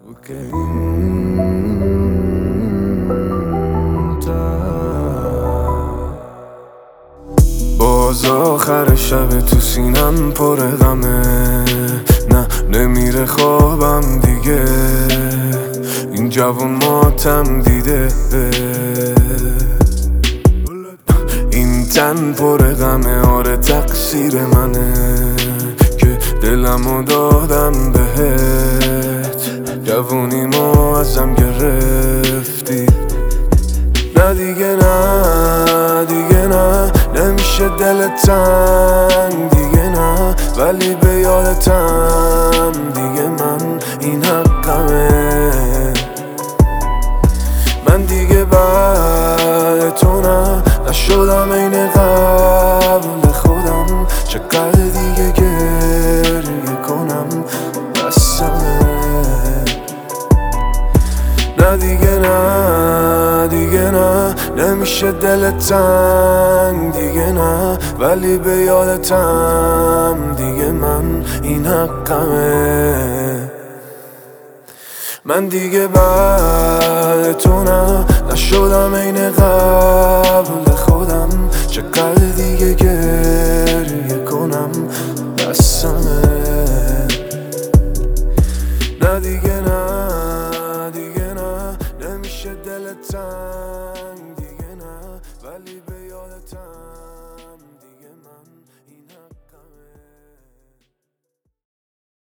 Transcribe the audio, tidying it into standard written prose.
باز آخر شب تو سینم پر غمه، نه نمیره خوابم دیگه، این جوون ماتم دیده، این تن پر غمه، آره تقصیر منه که دلمو دادم بهت، جوونیمو ازم گرفتی. نه دیگه نه دیگه نه، نمیشه دلت تنگ دیگه نه، ولی به یادتم دیگه، من این حقمه. من دیگه بعد تو نشدم این قبل خودم، چقدر دیگه گریه کنم بسمه. نه دیگه نه دیگه نه، نمیشه دلت تنگ دیگه نه، ولی به یادتم دیگه، من این حقمه. من دیگه بعد تو نشدم این قبل خودم، چقدر دیگه گریه کنم بسمه. نه دیگه نه دیگه نه، نمیشه دلت تنگ